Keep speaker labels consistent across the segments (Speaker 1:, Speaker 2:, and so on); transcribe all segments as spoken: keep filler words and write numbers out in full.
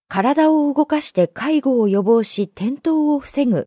Speaker 1: 体を動かして介護を予防し転倒を防ぐ。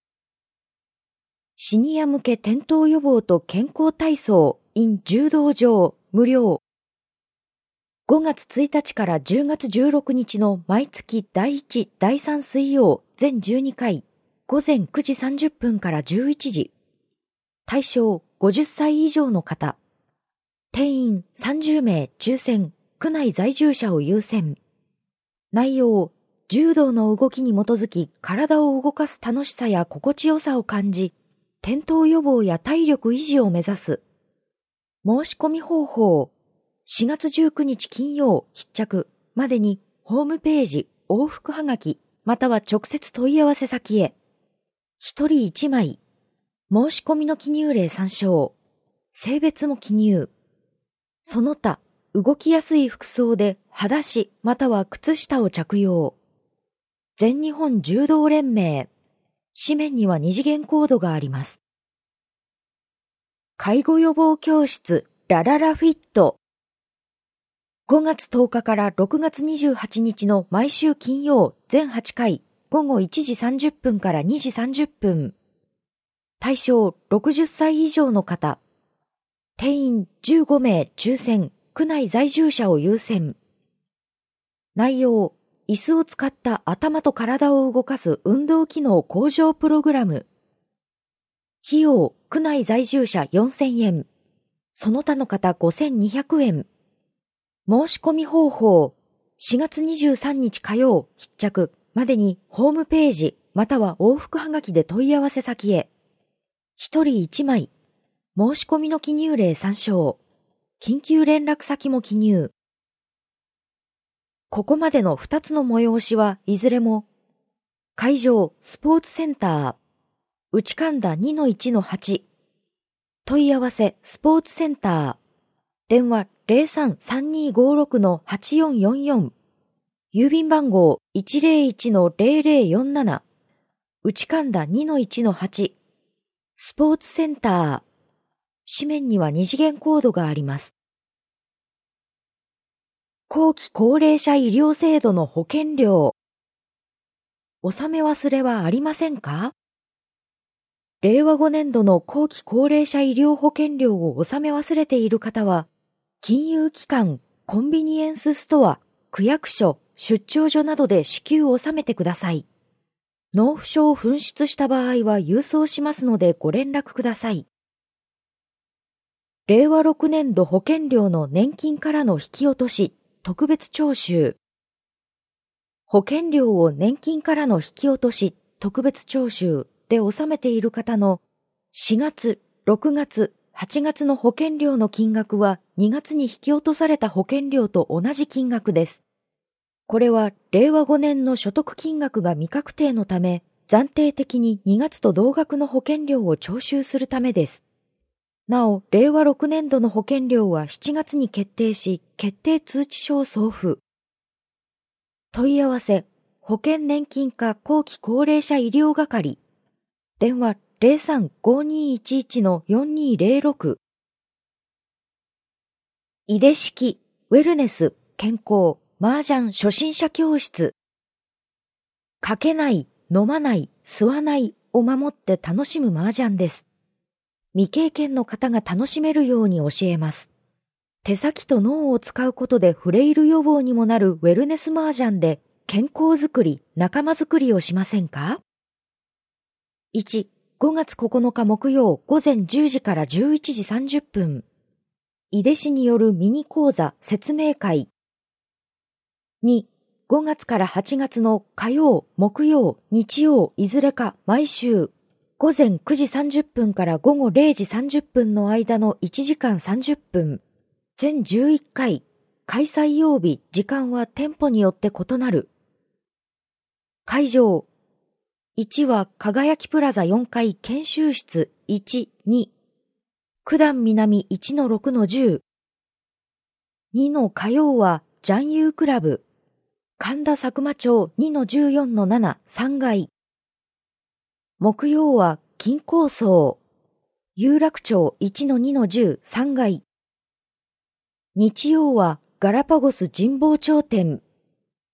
Speaker 1: シニア向け転倒予防と健康体操 in 柔道場無料。ごがつついたちからじゅうがつじゅうろくにちの毎月だいいち、だいさん水曜全じゅうにかい、ごぜんくじさんじゅっぷんからじゅういちじ。対象ごじゅっさい以上の方。定員さんじゅうめい抽選、区内在住者を優先。内容、柔道の動きに基づき体を動かす楽しさや心地よさを感じ、転倒予防や体力維持を目指す。申し込み方法、しがつじゅうくにち金曜必着までにホームページ、往復はがき、または直接問い合わせ先へ。ひとりいちまい。申し込みの記入例参照。性別も記入。その他、動きやすい服装で裸足または靴下を着用。全日本柔道連盟。紙面には二次元コードがあります。介護予防教室ラララフィット。ごがつとおかからろくがつにじゅうはちにちの毎週金曜全はちかい、ごごいちじさんじゅっぷんからにじさんじゅっぷん。対象ろくじゅっさい以上の方。定員じゅうごめい抽選、区内在住者を優先。内容、椅子を使った頭と体を動かす運動機能向上プログラム。費用、区内在住者よんせんえん。その他の方ごせんにひゃくえん。申し込み方法、しがつにじゅうさんにち火曜必着までにホームページまたは往復はがきで問い合わせ先へ。ひとりいちまい。申し込みの記入例参照。緊急連絡先も記入。ここまでのふたつの催しはいずれも、会場スポーツセンター、内神田 にのいちのはち、問い合わせスポーツセンター、電話 ゼロさん さんにーごーろく のはちよんよんよん、郵便番号 いちぜろいちのゼロゼロよんなな、内神田 にのいちのはち、スポーツセンター、紙面には二次元コードがあります。後期高齢者医療制度の保険料。納め忘れはありませんか？れいわごねんどの後期高齢者医療保険料を納め忘れている方は、金融機関、コンビニエンスストア、区役所、出張所などで支給を納めてください。納付書を紛失した場合は郵送しますのでご連絡ください。れいわろくねんど保険料の年金からの引き落とし、特別徴収。保険料を年金からの引き落とし、特別徴収で納めている方のしがつ、ろくがつ、はちがつの保険料の金額はにがつに引き落とされた保険料と同じ金額です。これはれいわごねんの所得金額が未確定のため、暫定的ににがつと同額の保険料を徴収するためです。なお、れいわろくねんどの保険料はしちがつに決定し、決定通知書を送付。問い合わせ、保険年金課後期高齢者医療係。電話 ゼロさん ごーにーいちいちのよんにーゼロろく。井出式、ウェルネス、健康、麻雀初心者教室。かけない、飲まない、吸わないを守って楽しむ麻雀です。未経験の方が楽しめるように教えます。手先と脳を使うことでフレイル予防にもなるウェルネス麻雀で健康づくり、仲間づくりをしませんか？ いち、ごがつここのか木曜ごぜんじゅうじからじゅういちじさんじゅっぷん。井出氏によるミニ講座説明会。に、ごがつからはちがつの火曜、木曜、日曜いずれか毎週、ごぜんくじさんじゅっぷんからごごれいじさんじゅっぷんの間のいちじかんさんじゅっぷん、全じゅういっかい、開催曜日、時間は店舗によって異なる。会場、いちは輝きプラザよんかい研修室いち、に、九段南 いちのろくのじゅう、にの火曜はジャンユークラブ、神田佐久間町 にのじゅうよんのなな、さんがい、木曜は金高層、有楽町 いちのにのじゅう さんがい。日曜はガラパゴス神保町店。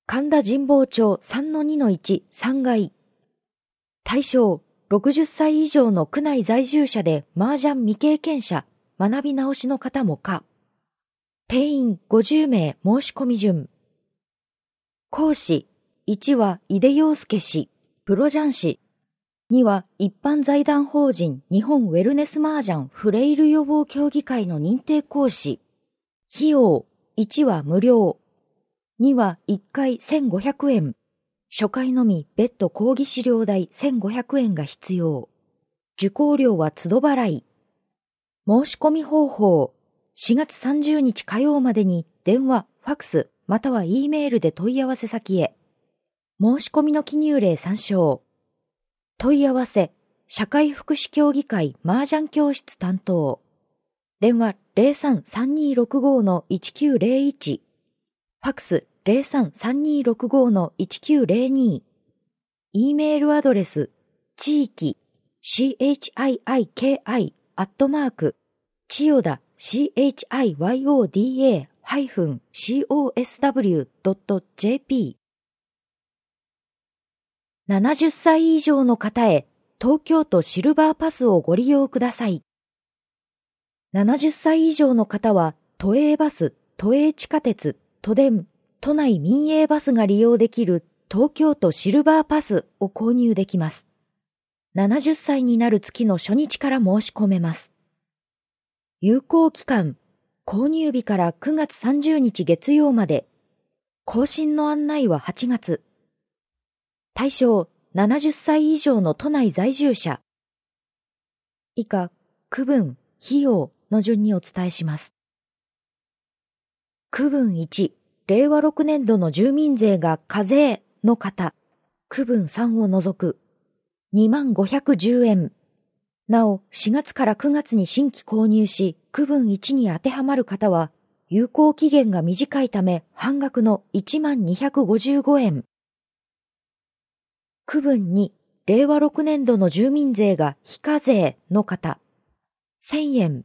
Speaker 1: 神田神保町 さんのにのいち さんがい。対象、ろくじゅっさい以上の区内在住者で麻雀未経験者、学び直しの方も可。定員ごじゅうめい申し込み順。講師、いちは井出陽介氏、プロ雀士。には一般財団法人日本ウェルネス麻雀フレイル予防協議会の認定講師。費用、いちは無料。にはいっかいせんごひゃくえん。初回のみ別途講義資料代せんごひゃくえんが必要。受講料は都度払い。申し込み方法。しがつさんじゅうにち火曜までに電話、ファクス、または E メールで問い合わせ先へ。申し込みの記入例参照。問い合わせ、社会福祉協議会麻雀教室担当。電話 ゼロさん さんにーろくご のいちきゅうゼロいち。ファクス ゼロさん さんにーろくご のいちきゅうゼロに。E メールアドレス、地域、チヒキ アットマーク、千代田 チヨダ ハイフン コスダブリュー ドット ジェーピー。ななじゅっさい以上の方へ、東京都シルバーパスをご利用ください。ななじゅっさい以上の方は、都営バス、都営地下鉄、都電、都内民営バスが利用できる東京都シルバーパスを購入できます。ななじゅっさいになる月の初日から申し込めます。有効期間、購入日からくがつさんじゅうにち月曜まで。更新の案内ははちがつ。対象、ななじゅっさい以上の都内在住者。以下、区分、費用の順にお伝えします。区分いち、れいわろくねんどの住民税が課税の方。区分さんを除く。にまんごひゃくじゅうえん。なお、しがつからくがつに新規購入し、区分いちに当てはまる方は、有効期限が短いため半額のいちまんにひゃくごじゅうごえん。区分に、れいわろくねんどの住民税が非課税の方、せんえん。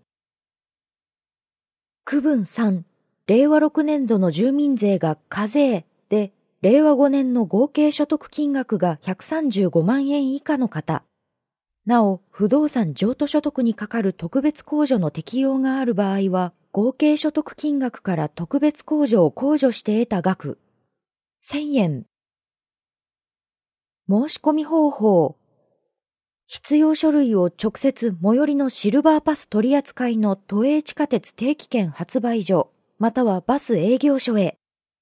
Speaker 1: 区分さん、れいわろくねんどの住民税が課税で、れいわごねんの合計所得金額がひゃくさんじゅうごまんえん以下の方、なお、不動産譲渡所得にかかる特別控除の適用がある場合は、合計所得金額から特別控除を控除して得た額、せんえん。申し込み方法。必要書類を直接最寄りのシルバーパス取扱いの都営地下鉄定期券発売所、またはバス営業所へ。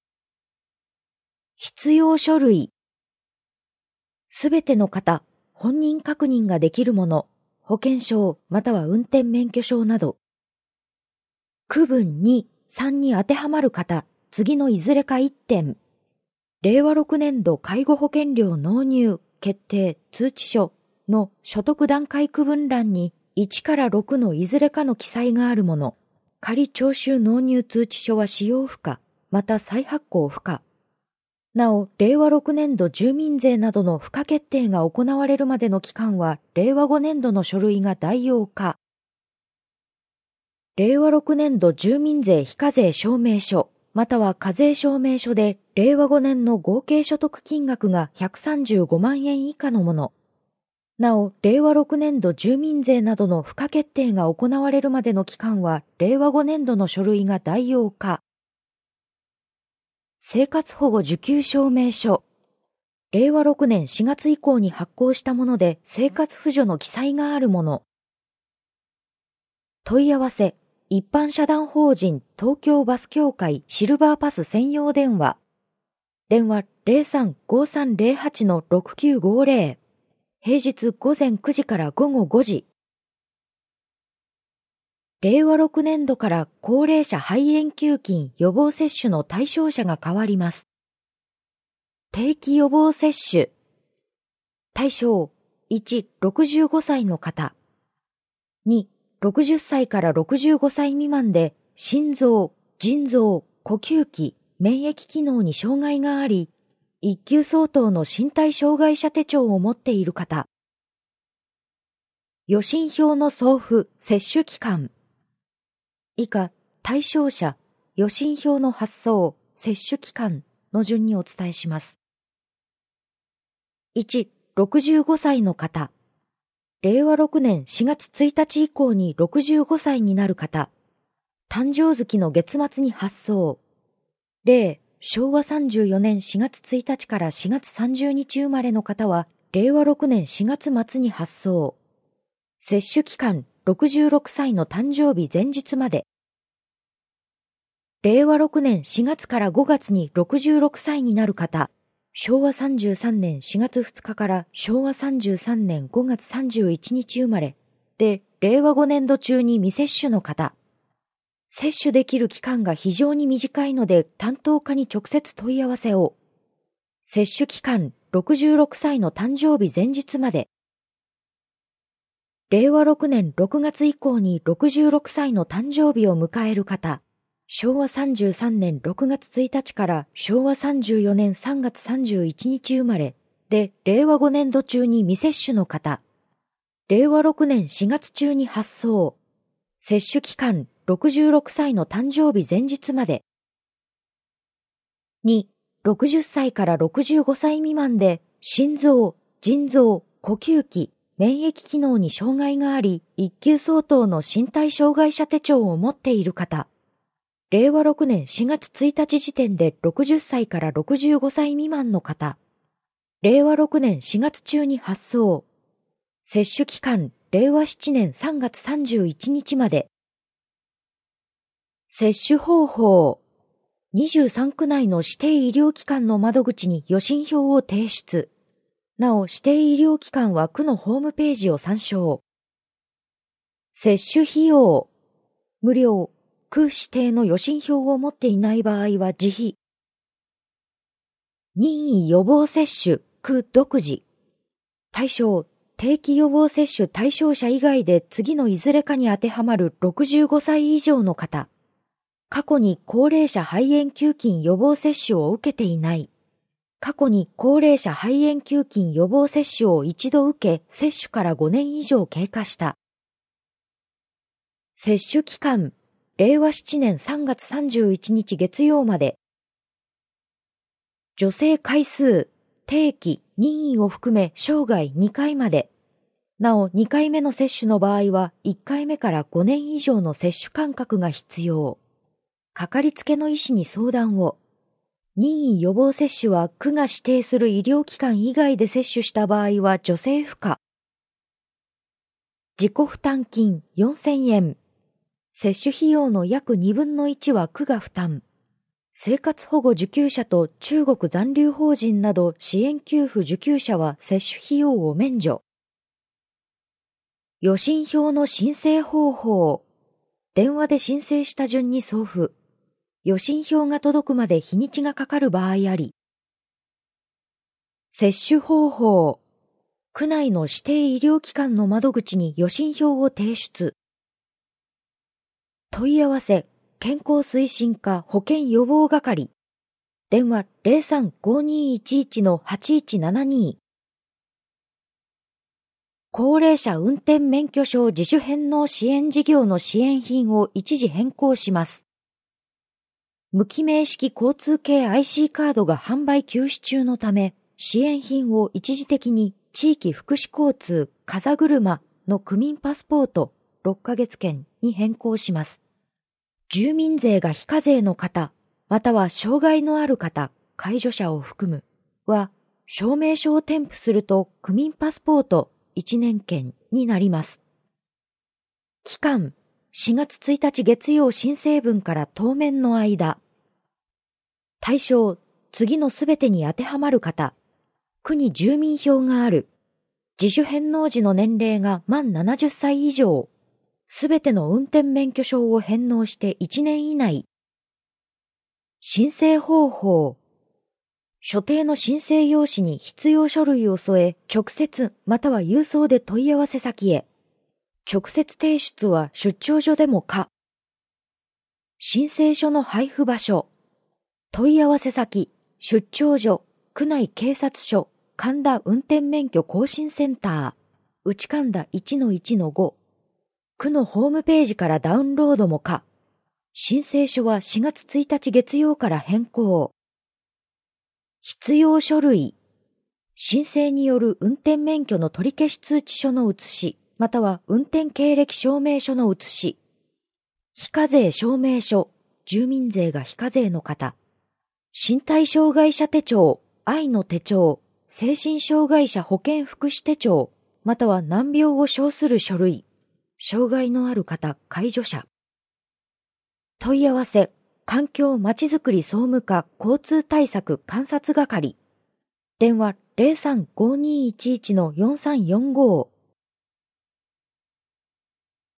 Speaker 1: 必要書類。すべての方、本人確認ができるもの、保険証または運転免許証など。区分に、さんに当てはまる方、次のいずれかいってん。れいわろくねんど介護保険料納入決定通知書の所得段階区分欄にいちからろくのいずれかの記載があるもの。仮徴収納入通知書は使用不可、また再発行不可。なお、れいわろくねんど住民税などの付加決定が行われるまでの期間は、れいわごねんどの書類が代用可。れいわろくねんど住民税非課税証明書、または課税証明書で、れいわごねんの合計所得金額がひゃくさんじゅうごまんえん以下のもの。なお、れいわろくねんど住民税などの付加決定が行われるまでの期間は、れいわごねんどの書類が代用可。生活保護受給証明書。れいわろくねんしがつ以降に発行したもので生活扶助の記載があるもの。問い合わせ、一般社団法人東京バス協会シルバーパス専用電話。電話 ゼロさん ごさんゼロはち のろくきゅうごゼロ。平日午前くじから午後ごじ。れいわろくねんどから高齢者肺炎球菌予防接種の対象者が変わります。定期予防接種。対象、いち、ろくじゅうごさいの方。に、ろくじゅっさいからろくじゅうごさい未満で心臓、腎臓、呼吸器、免疫機能に障害があり、一級相当の身体障害者手帳を持っている方。予診票の送付、接種期間。以下、対象者、予診票の発送、接種期間の順にお伝えします。いち、ろくじゅうごさいの方。れいわろくねんしがつついたち以降にろくじゅうごさいになる方。誕生月の月末に発送。例、しょうわさんじゅうよねんしがつついたちからしがつさんじゅうにち生まれの方は、れいわろくねんしがつ末に発送。接種期間ろくじゅうろくさいの誕生日前日まで。れいわろくねんしがつからごがつにろくじゅうろくさいになる方。しょうわさんじゅうさんねんしがつふつかからしょうわさんじゅうさんねんごがつさんじゅういちにち生まれ。で、れいわごねんど中に未接種の方。接種できる期間が非常に短いので担当課に直接問い合わせを。接種期間ろくじゅうろくさいの誕生日前日まで。れいわろくねんろくがつ以降にろくじゅうろくさいの誕生日を迎える方。しょうわさんじゅうさんねんろくがつついたちからしょうわさんじゅうよねんさんがつさんじゅういちにち生まれ。で、れいわごねんど中に未接種の方。れいわろくねんしがつ中に発送。接種期間ろくじゅうろくさいの誕生日前日まで。に、ろくじゅっさいからろくじゅうごさい未満で心臓、腎臓、呼吸器、免疫機能に障害があり、一級相当の身体障害者手帳を持っている方。れいわろくねんしがつついたち時点でろくじゅっさいからろくじゅうごさい未満の方。れいわろくねんしがつ中に発送。接種期間れいわななねんさんがつさんじゅういちにちまで。接種方法。にじゅうさんく内の指定医療機関の窓口に予診票を提出。なお、指定医療機関は区のホームページを参照。接種費用。無料。区指定の予診票を持っていない場合は自費。任意予防接種、区独自。対象、定期予防接種対象者以外で次のいずれかに当てはまるろくじゅうごさい以上の方。過去に高齢者肺炎球菌予防接種を受けていない。過去に高齢者肺炎球菌予防接種を一度受け、接種からごねん以上経過した。接種期間、れいわななねんさんがつさんじゅういちにち月曜まで。助成回数、定期、任意を含め生涯にかいまで。なお、にかいめの接種の場合は、いっかいめからごねん以上の接種間隔が必要。かかりつけの医師に相談を。任意予防接種は区が指定する医療機関以外で接種した場合は助成不可。自己負担金よんせんえん。接種費用の約にぶんのいちは区が負担。生活保護受給者と中国残留邦人など支援給付受給者は接種費用を免除。予診票の申請方法。電話で申請した順に送付。予診票が届くまで日にちがかかる場合あり。接種方法。区内の指定医療機関の窓口に予診票を提出。問い合わせ、健康推進課保健予防係。電話 ゼロさん ごにいちいち はちいちななに。高齢者運転免許証自主返納支援事業の支援品を一時変更します。無記名式交通系 アイシー カードが販売休止中のため、支援品を一時的に地域福祉交通風車の区民パスポートろっかげつ券に変更します。住民税が非課税の方、または障害のある方、介助者を含むは、証明書を添付すると区民パスポートいちねん券になります。期間、しがつついたち月曜申請分から当面の間。対象、次のすべてに当てはまる方。区に住民票がある。自主返納時の年齢が満ななじゅっさい以上。すべての運転免許証を返納していちねん以内。申請方法。所定の申請用紙に必要書類を添え、直接または郵送で問い合わせ先へ。直接提出は出張所でも可。申請書の配布場所。問い合わせ先、出張所、区内警察署、神田運転免許更新センター、内神田 いちのいちのご。区のホームページからダウンロードも可。申請書はしがつついたち月曜から変更。 必要書類。申請による運転免許の取り消し通知書の写し、または運転経歴証明書の写し。非課税証明書。住民税が非課税の方。身体障害者手帳、愛の手帳、精神障害者保健福祉手帳、または難病を称する書類。障害のある方、介助者。問い合わせ、環境まちづくり総務課交通対策監察係。電話 ゼロさん ごーにーいちいち のよんさんよんごー。